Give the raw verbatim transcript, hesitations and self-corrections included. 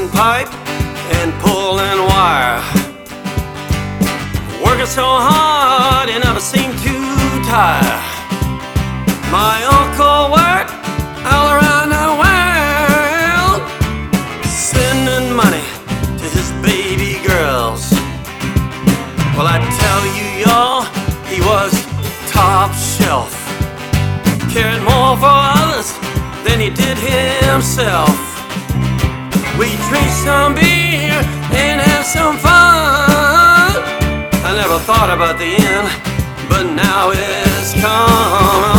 smoking pipe and pulling wire. Working so hard, he never seemed to tire. My uncle worked all around the world, sending money to his baby girls. Well, I tell you, y'all, he was top shelf. Cared more for others than he did himself. We drink some beer and have some fun. I never thought about the end, but now it's come.